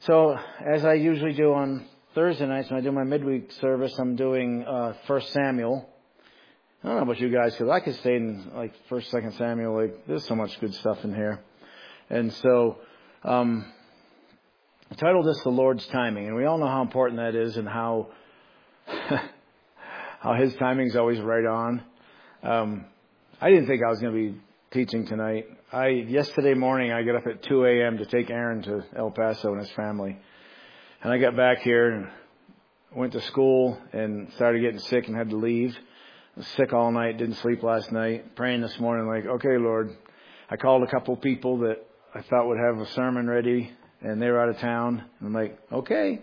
So, as I usually do on Thursday nights when I do my midweek service, I'm doing 1 Samuel. I don't know about you guys, because I could stay in like 1st, 2nd Samuel. Like, there's so much good stuff in here. And so, I titled this "The Lord's Timing," and we all know how important that is, and how how His timing is always right on. I didn't think I was going to be teaching tonight. Yesterday morning, I got up at 2 a.m. to take Aaron to El Paso and his family. And I got back here and went to school and started getting sick and had to leave. I was sick all night, didn't sleep last night. Praying this morning like, okay, Lord. I called a couple people that I thought would have a sermon ready, and they were out of town. And I'm like, okay.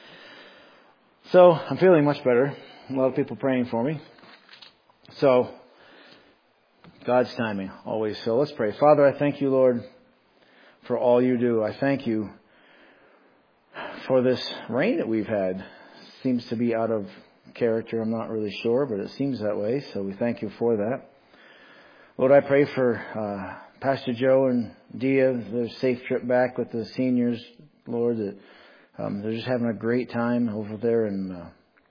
So I'm feeling much better. A lot of people praying for me. So God's timing, always. So let's pray. Father, I thank you, Lord, for all you do. I thank you for this rain that we've had. Seems to be out of character. I'm not really sure, but it seems that way. So we thank you for that. Lord, I pray for Pastor Joe and Dia, their safe trip back with the seniors, Lord, that they're just having a great time over there in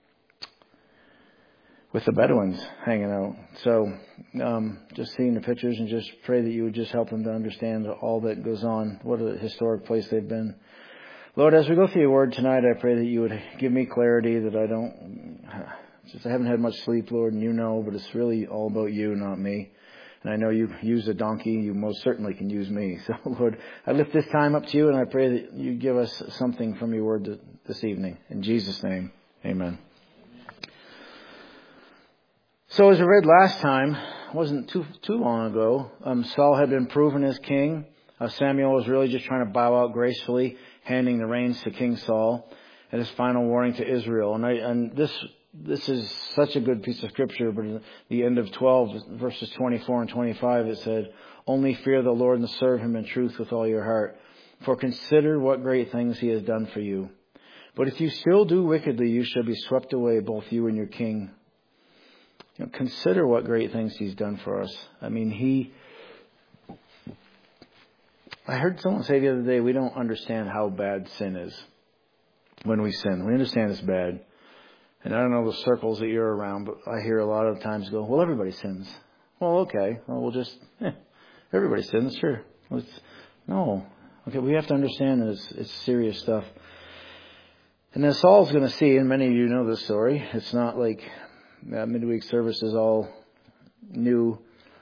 with the Bedouins hanging out. So just seeing the pictures, and just pray that you would just help them to understand all that goes on. What a historic place they've been. Lord, as we go through your word tonight, I pray that you would give me clarity, that I haven't had much sleep, Lord, and you know, but it's really all about you, not me. And I know you use a donkey, you most certainly can use me. So, Lord, I lift this time up to you, and I pray that you give us something from your word this evening. In Jesus' name, amen. So as I read last time, it wasn't too long ago, Saul had been proven as king. Samuel was really just trying to bow out gracefully, handing the reins to King Saul and his final warning to Israel. And this is such a good piece of scripture, but at the end of 12, verses 24 and 25, it said, "Only fear the Lord and serve him in truth with all your heart. For consider what great things he has done for you. But if you still do wickedly, you shall be swept away, both you and your king." Consider what great things he's done for us. I mean, I heard someone say the other day, we don't understand how bad sin is when we sin. We understand it's bad. And I don't know the circles that you're around, but I hear a lot of times go, well, everybody sins. Well, okay. Well, we'll just, everybody sins, sure. No. Okay, we have to understand that it's serious stuff. And then Saul's going to see, and many of you know this story, it's not like midweek service is all new,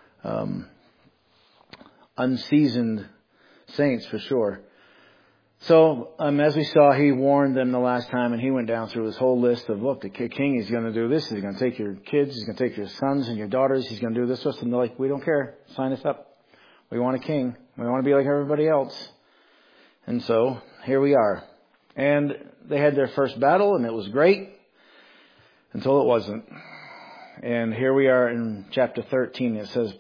unseasoned saints for sure. So, as we saw, he warned them the last time, and he went down through his whole list of, look, the king is going to do this. He's going to take your kids. He's going to take your sons and your daughters. He's going to do this. And they're like, we don't care. Sign us up. We want a king. We want to be like everybody else. And so, here we are. And they had their first battle, and it was great until it wasn't. And here we are in chapter 13. It says,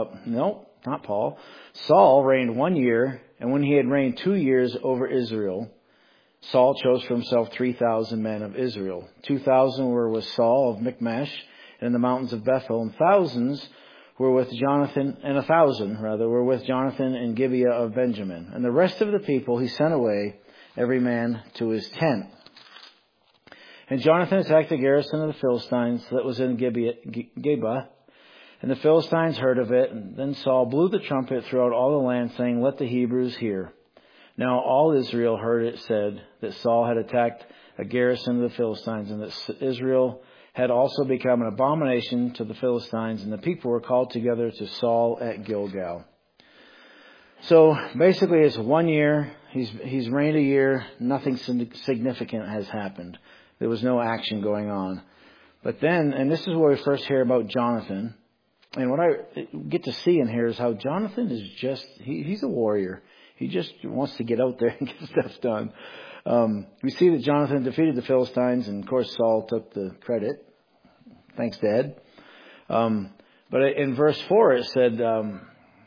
Saul reigned 1 year, and when he had reigned 2 years over Israel, Saul chose for himself 3,000 men of Israel. 2,000 were with Saul of Michmash and in the mountains of Bethel, and 1,000 were with Jonathan in Gibeah of Benjamin. And the rest of the people he sent away, every man to his tent. And Jonathan attacked the garrison of the Philistines that was in Geba, and the Philistines heard of it. And then Saul blew the trumpet throughout all the land, saying, "Let the Hebrews hear." Now all Israel heard it said that Saul had attacked a garrison of the Philistines, and that Israel had also become an abomination to the Philistines, and the people were called together to Saul at Gilgal. So basically it's 1 year. He's reigned a year. Nothing significant has happened. There was no action going on. But then, and this is where we first hear about Jonathan. And what I get to see in here is how Jonathan is he's a warrior. He just wants to get out there and get stuff done. We see that Jonathan defeated the Philistines, and of course Saul took the credit. Thanks, Dad. But in verse 4 it said that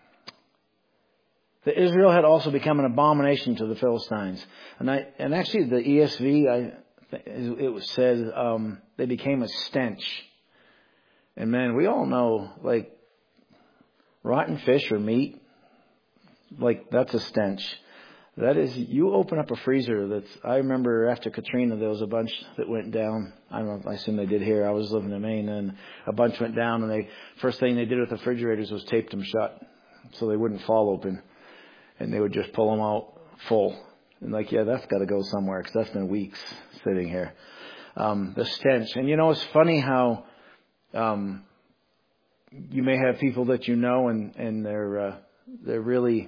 Israel had also become an abomination to the Philistines. And actually the ESV, it said they became a stench. And man, we all know, like, rotten fish or meat, like, that's a stench. That is, you open up a freezer I remember after Katrina, there was a bunch that went down. I don't know, I assume they did here. I was living in Maine, and a bunch went down, and first thing they did with the refrigerators was taped them shut so they wouldn't fall open. And they would just pull them out full. And that's got to go somewhere because that's been weeks sitting here. The stench. And it's funny how you may have people that and they're really,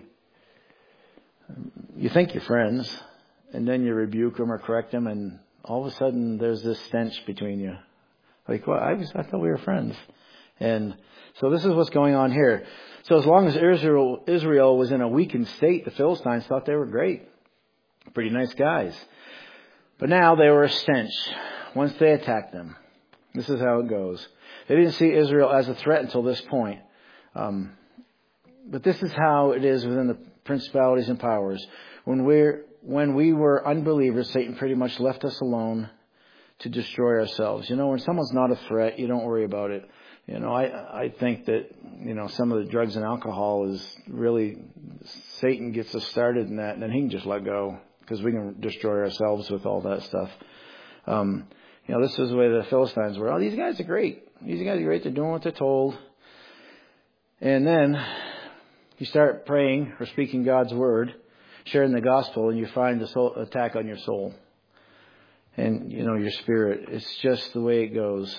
you think you're friends, and then you rebuke them or correct them, and all of a sudden there's this stench between you. Well, I thought we were friends. And so this is what's going on here. So as long as Israel was in a weakened state, the Philistines thought they were great. Pretty nice guys. But now they were a stench once they attacked them. This is how it goes. They didn't see Israel as a threat until this point. But this is how it is within the principalities and powers. When we were unbelievers, Satan pretty much left us alone to destroy ourselves. When someone's not a threat, you don't worry about it. I think that, some of the drugs and alcohol is really, Satan gets us started in that, and then he can just let go because we can destroy ourselves with all that stuff. This is the way the Philistines were. Oh, these guys are great. These guys are great. They're doing what they're told. And then you start praying or speaking God's word, sharing the gospel, and you find the attack on your soul and, your spirit. It's just the way it goes.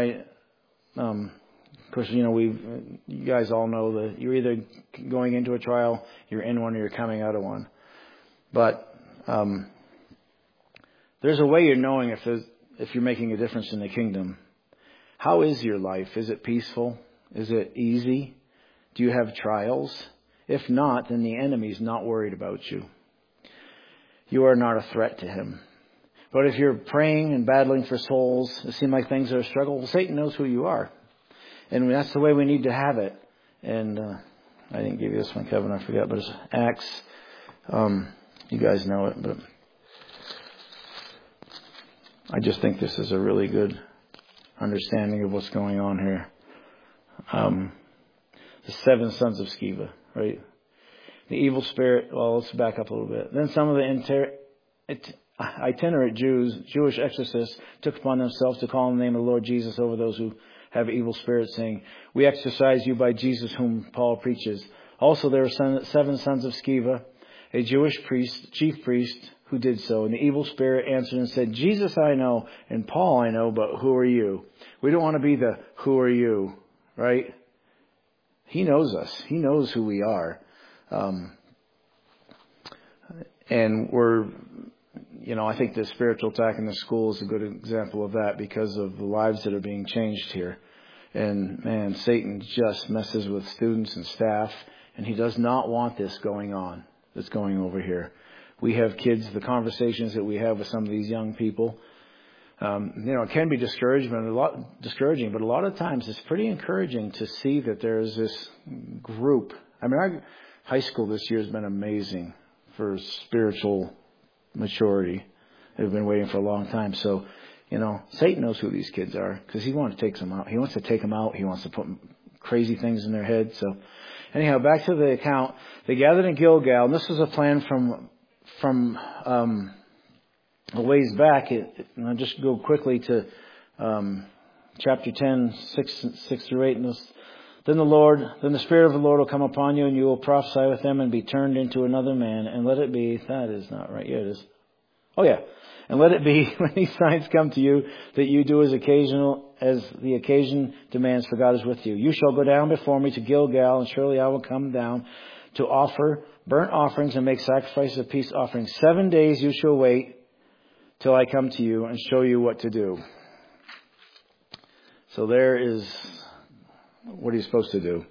Of course, you guys all know that you're either going into a trial, you're in one, or you're coming out of one. But there's a way you're knowing if you're making a difference in the kingdom. How is your life? Is it peaceful? Is it easy? Do you have trials? If not, then the enemy's not worried about you. You are not a threat to him. But if you're praying and battling for souls, it seems like things are a struggle, well, Satan knows who you are. And that's the way we need to have it. And I didn't give you this one, Kevin, I forgot, but it's Acts. You guys know it, but I just think this is a really good understanding of what's going on here. The 7 sons of Sceva, right? The evil spirit, well, let's back up a little bit. Then some of the itinerant Jewish exorcists took upon themselves to call on the name of the Lord Jesus over those who have evil spirits, saying, "We exorcise you by Jesus whom Paul preaches." Also there were 7 sons of Sceva, a Jewish chief priest, who did so. And the evil spirit answered and said, "Jesus I know, and Paul I know, but who are you?" We don't want to be the "who are you," right? He knows us. He knows who we are. And we're, I think the spiritual attack in the school is a good example of that because of the lives that are being changed here. And man, Satan just messes with students and staff, and he does not want this going on that's going over here. We have kids, the conversations that we have with some of these young people, it can be discouraging, but a lot of times it's pretty encouraging to see that there's this group. I mean, our high school this year has been amazing for spiritual maturity. They've been waiting for a long time. So, Satan knows who these kids are because he wants to take them out. He wants to take them out. He wants to put crazy things in their head. So, anyhow, back to the account. They gathered in Gilgal, and this was a plan from a ways back. I'll just go quickly to chapter 10, 6 through 8. Then the Spirit of the Lord will come upon you, and you will prophesy with them and be turned into another man. And let it be, that is not right. Yeah, it is. Oh, yeah. And let it be when these signs come to you that you do as the occasion demands, for God is with you. You shall go down before me to Gilgal, and surely I will come down to offer burnt offerings and make sacrifices of peace offerings. 7 days you shall wait till I come to you and show you what to do. So there is what he's supposed to do.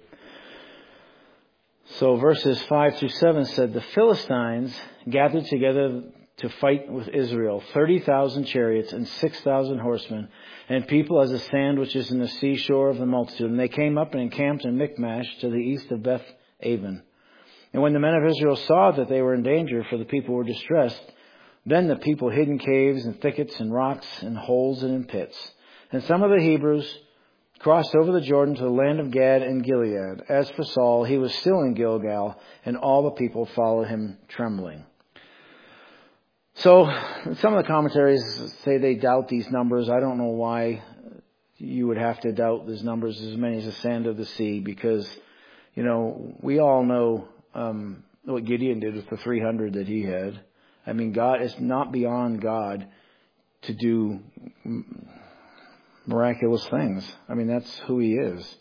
So verses 5 through 7 said, the Philistines gathered together to fight with Israel, 30,000 chariots and 6,000 horsemen, and people as the sand which is in the seashore of the multitude. And they came up and encamped in Michmash to the east of Beth Aven. And when the men of Israel saw that they were in danger, for the people were distressed, then the people hid in caves and thickets and rocks and holes and in pits. And some of the Hebrews crossed over the Jordan to the land of Gad and Gilead. As for Saul, he was still in Gilgal, and all the people followed him trembling. So some of the commentaries say they doubt these numbers. I don't know why you would have to doubt these numbers as many as the sand of the sea, because, we all know what Gideon did with the 300 that he had. I mean, God, it's not beyond God to do miraculous things. I mean, that's who He is.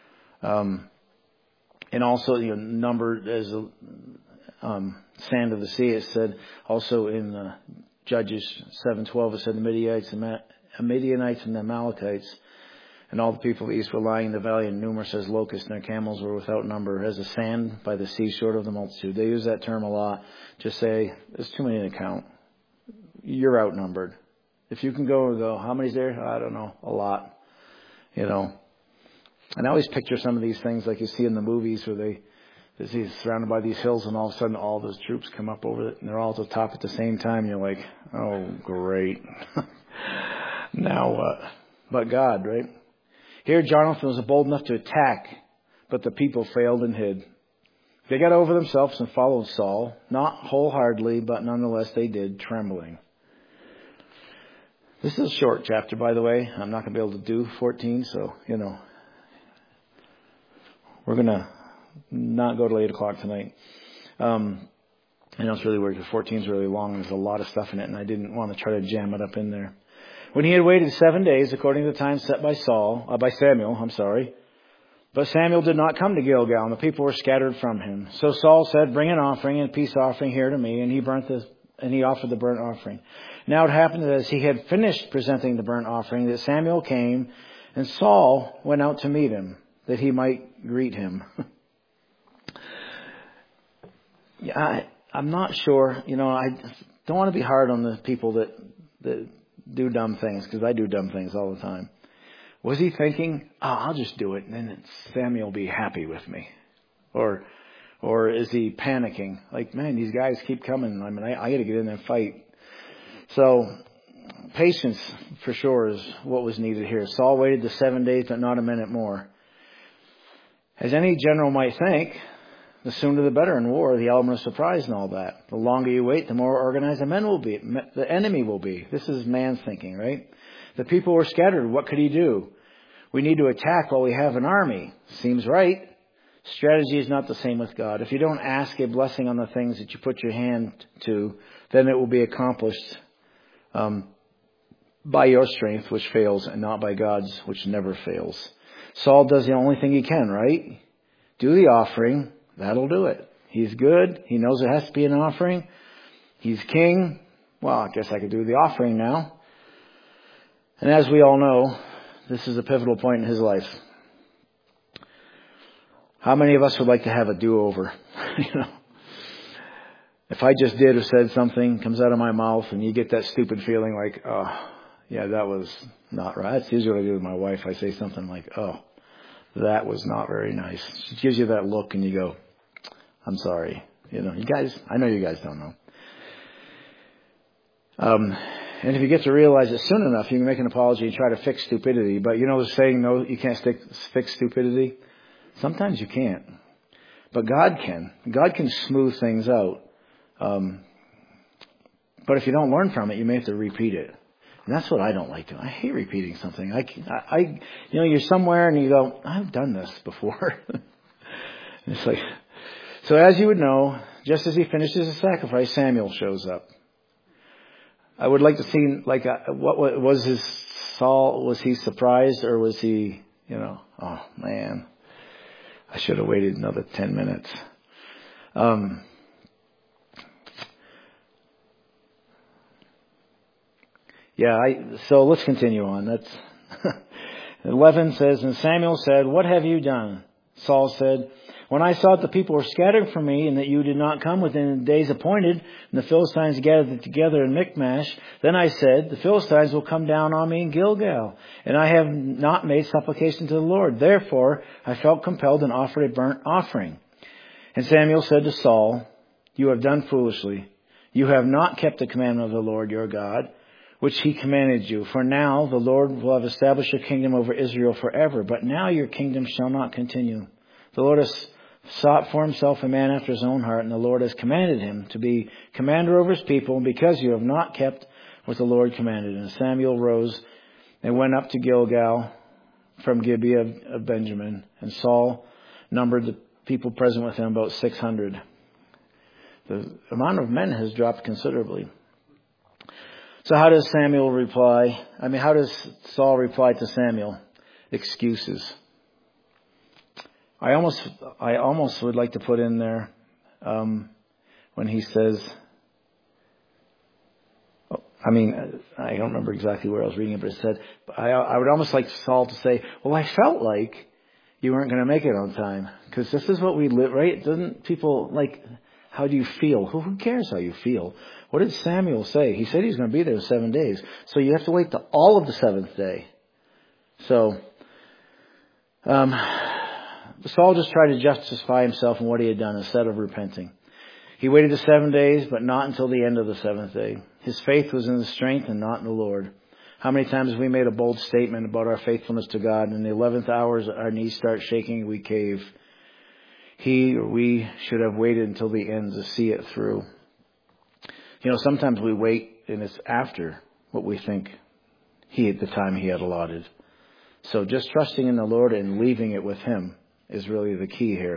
And also, numbered as a sand of the sea. It said also in Judges 7:12. It said the Midianites and the Amalekites and all the people of the east were lying in the valley, and numerous as locusts, and their camels were without number, as the sand by the sea, short of the multitude. They use that term a lot. Just say, there's too many to count. You're outnumbered. If you can go, how many's there? I don't know. A lot. And I always picture some of these things like you see in the movies where he's surrounded by these hills, and all of a sudden all those troops come up over it, and they're all at the top at the same time. You're like, oh, great. Now what? But God, right? Here, Jonathan was bold enough to attack, but the people failed and hid. They got over themselves and followed Saul, not wholeheartedly, but nonetheless they did, trembling. This is a short chapter, by the way. I'm not going to be able to do 14, so, we're going to not go to 8 o'clock tonight. I know it's really weird because 14 is really long and there's a lot of stuff in it, and I didn't want to try to jam it up in there. When he had waited 7 days, according to the time set by Samuel, but Samuel did not come to Gilgal, and the people were scattered from him. So Saul said, bring an offering and a peace offering here to me, and he offered the burnt offering. Now it happened that as he had finished presenting the burnt offering, that Samuel came, and Saul went out to meet him, that he might greet him. I'm not sure, I don't want to be hard on the people that do dumb things, because I do dumb things all the time. Was he thinking, I'll just do it, and then Samuel will be happy with me? Or is he panicking? Like, man, these guys keep coming. I mean, I got to get in there and fight. So, patience, for sure, is what was needed here. Saul waited the 7 days, but not a minute more. As any general might think, the sooner the better in war, the element of surprise and all that. The longer you wait, the more organized the enemy will be. This is man's thinking, right? The people were scattered. What could he do? We need to attack while we have an army. Seems right. Strategy is not the same with God. If you don't ask a blessing on the things that you put your hand to, then it will be accomplished by your strength, which fails, and not by God's, which never fails. Saul does the only thing he can, right? Do the offering. That'll do it. He's good. He knows it has to be an offering. He's king. Well, I guess I could do the offering now. And as we all know, this is a pivotal point in his life. How many of us would like to have a do-over? If I just did or said something, comes out of my mouth, and you get that stupid feeling like, oh, yeah, that was not right. That's usually what I do with my wife. I say something like, oh, that was not very nice. She gives you that look, and you go, I'm sorry. You guys, I know you guys don't know. And if you get to realize it soon enough, you can make an apology and try to fix stupidity. But the saying, no, you can't fix stupidity? Sometimes you can't. But God can. God can smooth things out. But if you don't learn from it, you may have to repeat it. And that's what I don't like to. I hate repeating something. You're somewhere and you go, I've done this before. It's like, so as you would know, just as he finishes the sacrifice, Samuel shows up. I would like to see, what was his Saul? Was he surprised, or was he, oh man, I should have waited another 10 minutes. So let's continue on. That's 11 says, and Samuel said, what have you done? Saul said, when I saw that the people were scattered from me, and that you did not come within the days appointed, and the Philistines gathered together in Michmash, then I said, the Philistines will come down on me in Gilgal, and I have not made supplication to the Lord. Therefore, I felt compelled and offered a burnt offering. And Samuel said to Saul, you have done foolishly. You have not kept the commandment of the Lord your God, which he commanded you. For now the Lord will have established your kingdom over Israel forever. But now your kingdom shall not continue. The Lord has sought for himself a man after his own heart, and the Lord has commanded him to be commander over his people, because you have not kept what the Lord commanded. And Samuel rose and went up to Gilgal from Gibeah of Benjamin, and Saul numbered the people present with him about 600. The amount of men has dropped considerably. So how does Samuel reply? How does Saul reply to Samuel? Excuses. I almost would like to put in there when he says, I don't remember exactly where I was reading it, but it said, I would almost like Saul to say, well, I felt like you weren't going to make it on time, because this is what we live, right? Doesn't people how do you feel? Who cares how you feel? What did Samuel say? He said he's going to be there 7 days. So you have to wait till all of the seventh day. So, Saul just tried to justify himself and what he had done instead of repenting. He waited the 7 days, but not until the end of the seventh day. His faith was in the strength and not in the Lord. How many times have we made a bold statement about our faithfulness to God, and in the 11th hour our knees start shaking and we cave? He or we should have waited until the end to see it through. Sometimes we wait and it's after what we think the time he had allotted. So just trusting in the Lord and leaving it with him is really the key here.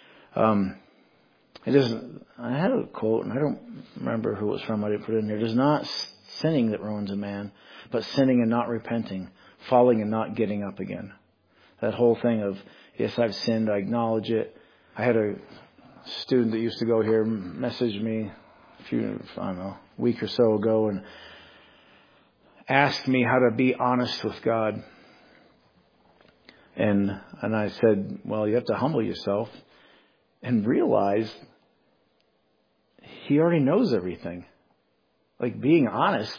It isn't. I had a quote, and I don't remember who it was from. I didn't put it in there. It is not sinning that ruins a man, but sinning and not repenting, falling and not getting up again. That whole thing of, yes, I've sinned, I acknowledge it. I had a student that used to go here message me a week or so ago and asked me how to be honest with God. And I said, well, you have to humble yourself and realize he already knows everything. Being honest,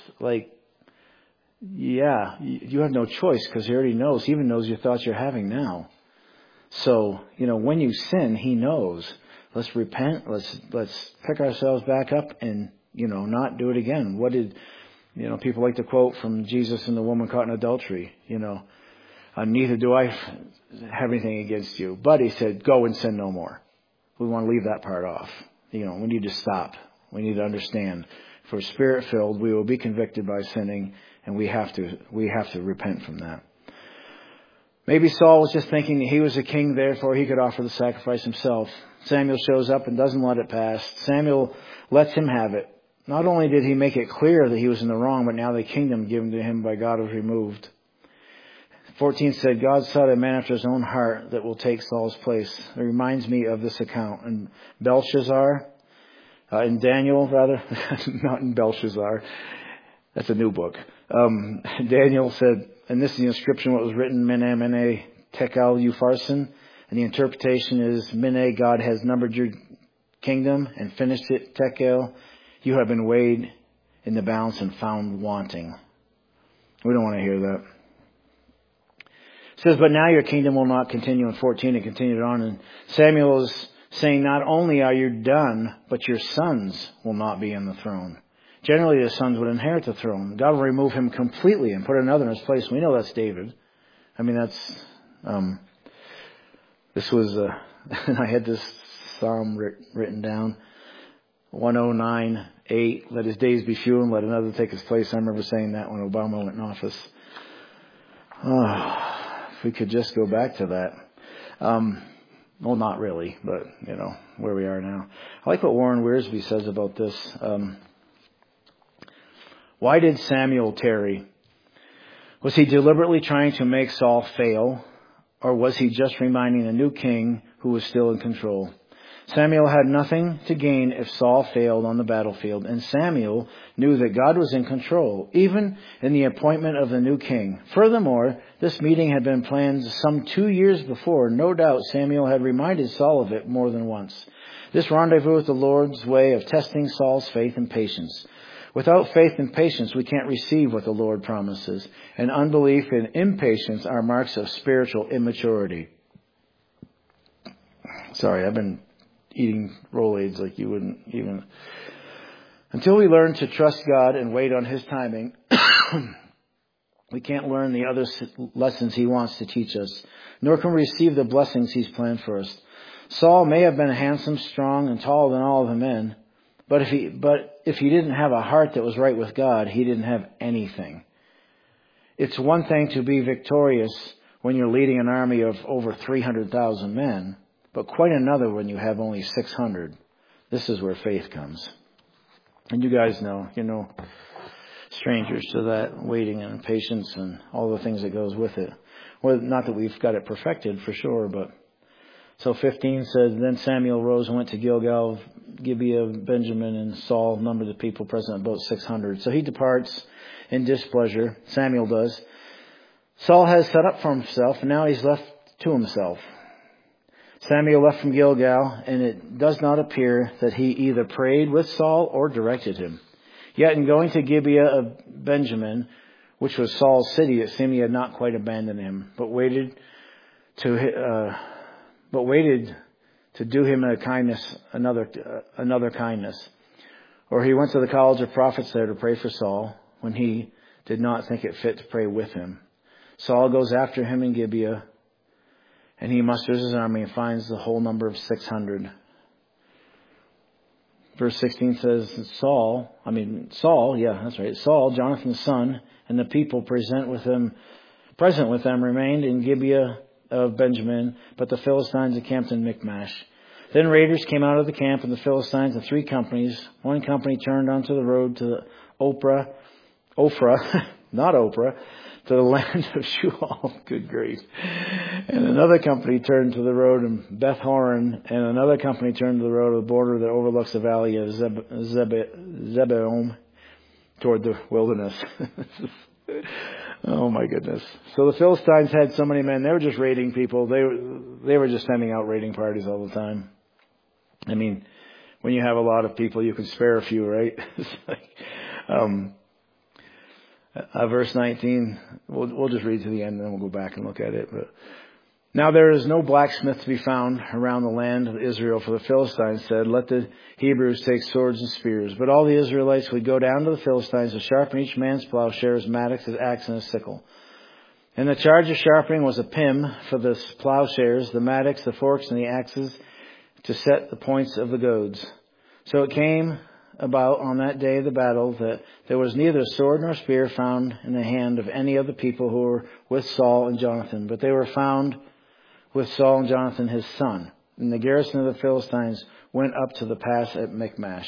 you have no choice, because he already knows. He even knows your thoughts you're having now. So, when you sin, he knows. Let's repent. Let's pick ourselves back up and, not do it again. What did, people like to quote from Jesus and the woman caught in adultery, neither do I have anything against you. But he said, go and sin no more. We want to leave that part off. We need to stop. We need to understand. If we're spirit-filled, we will be convicted by sinning, and we have to repent from that. Maybe Saul was just thinking he was a king, therefore he could offer the sacrifice himself. Samuel shows up and doesn't let it pass. Samuel lets him have it. Not only did he make it clear that he was in the wrong, but now the kingdom given to him by God was removed. 14 said, God sought a man after his own heart that will take Saul's place. It reminds me of this account. In Belshazzar, in Daniel, rather, not in Belshazzar. That's a new book. Daniel said, and this is the inscription, what was written, Mene, Mene, Tekel, Upharsin. And the interpretation is, Mene, God has numbered your kingdom and finished it. Tekel, you have been weighed in the balance and found wanting. We don't want to hear that. It says, but now your kingdom will not continue. In 14, it continued on. And Samuel is saying, not only are you done, but your sons will not be on the throne. Generally, the sons would inherit the throne. God will remove him completely and put another in his place. We know that's David. This was, I had this psalm written down. 109:8. Let his days be few and let another take his place. I remember saying that when Obama went in office. If we could just go back to that. Well, not really, but, where we are now. I like what Warren Wiersbe says about this. Why did Samuel tarry? Was he deliberately trying to make Saul fail? Or was he just reminding the new king who was still in control? Samuel had nothing to gain if Saul failed on the battlefield, and Samuel knew that God was in control, even in the appointment of the new king. Furthermore, this meeting had been planned some 2 years before. No doubt Samuel had reminded Saul of it more than once. This rendezvous with the Lord's way of testing Saul's faith and patience. Without faith and patience, we can't receive what the Lord promises. And unbelief and impatience are marks of spiritual immaturity. Sorry, I've been eating Rolaids like you wouldn't even. Until we learn to trust God and wait on his timing, we can't learn the other lessons he wants to teach us, nor can we receive the blessings he's planned for us. Saul may have been handsome, strong, and taller than all of the men, but if he didn't have a heart that was right with God, he didn't have anything. It's one thing to be victorious when you're leading an army of over 300,000 men, but quite another when you have only 600. This is where faith comes. And you guys know, strangers to that, waiting and patience and all the things that goes with it. Well, not that we've got it perfected for sure, but so 15 says, Then Samuel rose and went to Gilgal, Gibeah of Benjamin, and Saul numbered the people present about 600. So he departs in displeasure. Samuel does. Saul has set up for himself, and now he's left to himself. Samuel left from Gilgal, and it does not appear that he either prayed with Saul or directed him. Yet in going to Gibeah of Benjamin, which was Saul's city, it seemed he had not quite abandoned him, but waited to do him a kindness, another kindness. Or he went to the college of prophets there to pray for Saul, when he did not think it fit to pray with him. Saul goes after him in Gibeah, and he musters his army and finds the whole number of 600. Verse 16 says, Saul, Jonathan's son, and the people present with them remained in Gibeah of Benjamin, but the Philistines encamped in Michmash. Then raiders came out of the camp of the Philistines in 3 companies. One company turned onto the road to Ophrah, to the land of Shual. Good grief. And another company turned to the road in Beth Horon, and another company turned to the road of the border that overlooks the valley of Zeboim toward the wilderness. Oh my goodness. So the Philistines had so many men, they were just raiding people. They were just sending out raiding parties all the time. I mean, when you have a lot of people, you can spare a few, right? It's like, verse 19, we'll just read to the end and then we'll go back and look at it. But now there is no blacksmith to be found around the land of Israel, for the Philistines said, Let the Hebrews take swords and spears. But all the Israelites would go down to the Philistines to sharpen each man's plowshare, his mattock, his axe, and his sickle. And the charge of sharpening was a pim for the plowshares, the mattocks, the forks, and the axes, to set the points of the goads. So it came about on that day of the battle that there was neither sword nor spear found in the hand of any of the people who were with Saul and Jonathan, but they were found with Saul and Jonathan his son. And the garrison of the Philistines went up to the pass at Michmash.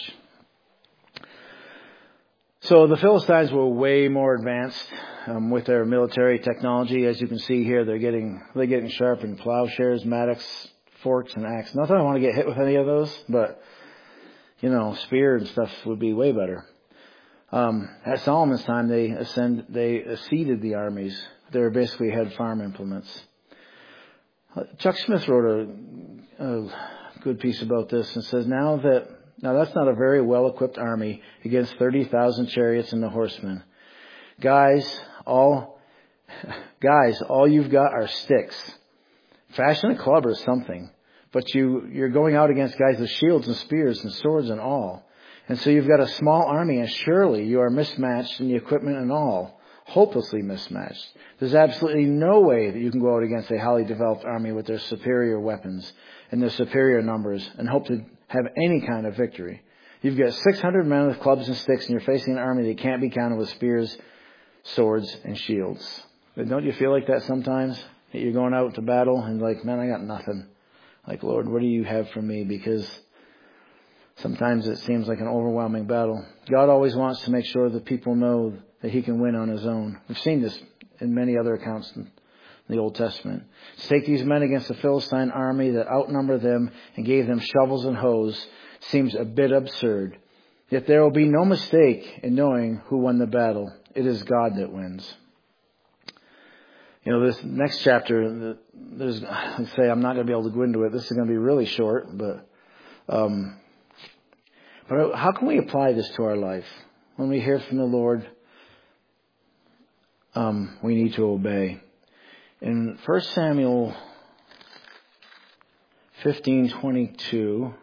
So the Philistines were way more advanced with their military technology. As you can see here, they're getting sharpened plowshares, mattocks, forks, and axes. Not that I want to get hit with any of those, but spear and stuff would be way better. At Solomon's time, they acceded the armies. They basically had farm implements. Chuck Smith wrote a good piece about this and says, Now that's not a very well-equipped army against 30,000 chariots and the horsemen. Guys, all you've got are sticks. Fashion a club or something. But you're going out against guys with shields and spears and swords and all. And so you've got a small army, and surely you are mismatched in the equipment and all. Hopelessly mismatched. There's absolutely no way that you can go out against a highly developed army with their superior weapons and their superior numbers and hope to have any kind of victory. You've got 600 men with clubs and sticks, and you're facing an army that can't be counted with spears, swords, and shields. But don't you feel like that sometimes? That you're going out to battle and like, man, I got nothing. Like, Lord, what do you have for me? Because sometimes it seems like an overwhelming battle. God always wants to make sure that people know that He can win on His own. We've seen this in many other accounts in the Old Testament. To take these men against the Philistine army that outnumbered them and gave them shovels and hoes seems a bit absurd. Yet there will be no mistake in knowing who won the battle. It is God that wins. This next chapter, I'm not going to be able to go into it. This is going to be really short, but how can we apply this to our life? When we hear from the Lord, we need to obey. In 1 Samuel 15:22,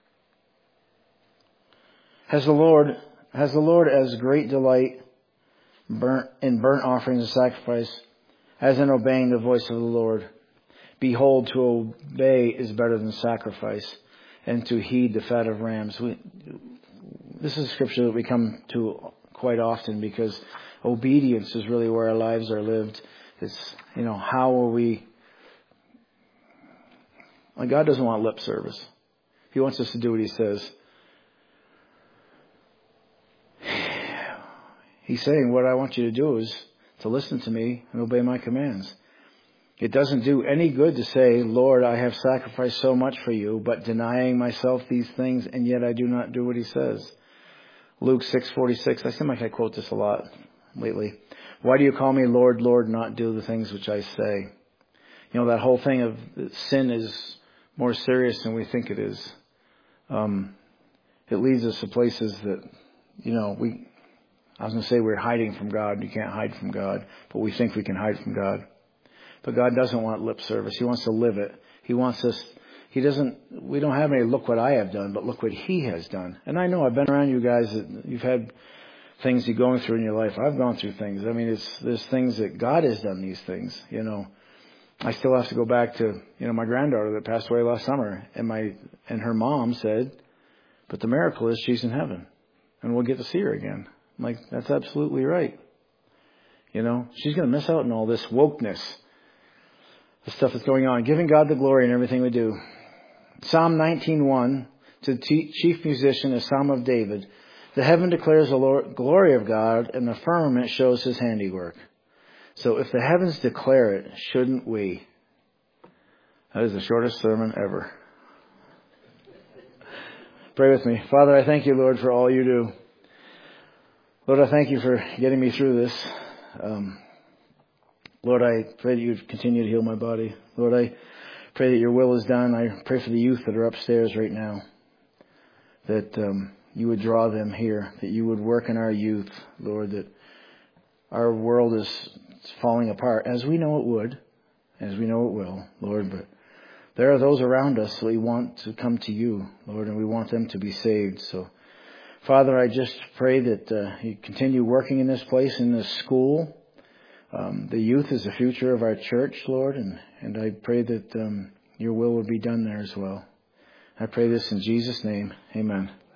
has the Lord as great delight in burnt offerings and sacrifice as in obeying the voice of the Lord. Behold, to obey is better than sacrifice, and to heed the fat of rams. This is a scripture that we come to quite often because obedience is really where our lives are lived. It's, how are we... God doesn't want lip service. He wants us to do what He says. He's saying, what I want you to do is to listen to me and obey my commands. It doesn't do any good to say, Lord, I have sacrificed so much for you, but denying myself these things, and yet I do not do what He says. Luke 6:46, I seem like I quote this a lot lately. Why do you call me Lord, Lord, not do the things which I say? That whole thing of sin is more serious than we think it is. It leads us to places that, I was going to say we're hiding from God. You can't hide from God, but we think we can hide from God. But God doesn't want lip service. He wants to live it. He wants us, we don't have any look what I have done, but look what He has done. And I know I've been around you guys that you've had things you're going through in your life. I've gone through things. I mean, there's things that God has done these things, I still have to go back to, my granddaughter that passed away last summer, and her mom said, but the miracle is she's in heaven and we'll get to see her again. I'm like, that's absolutely right. She's going to miss out on all this wokeness, the stuff that's going on, giving God the glory in everything we do. Psalm 19:1, to the chief musician, a psalm of David. The heaven declares the glory of God, and the firmament shows His handiwork. So if the heavens declare it, shouldn't we? That is the shortest sermon ever. Pray with me. Father, I thank You, Lord, for all You do. Lord, I thank You for getting me through this. Lord, I pray that You'd continue to heal my body. Lord, I pray that Your will is done. I pray for the youth that are upstairs right now, that You would draw them here, that You would work in our youth, Lord, that our world is falling apart, as we know it would, as we know it will, Lord, but there are those around us that we want to come to You, Lord, and we want them to be saved. So, Father, I just pray that You continue working in this place, in this school. The youth is the future of our church, Lord, and I pray that Your will would be done there as well. I pray this in Jesus' name. Amen.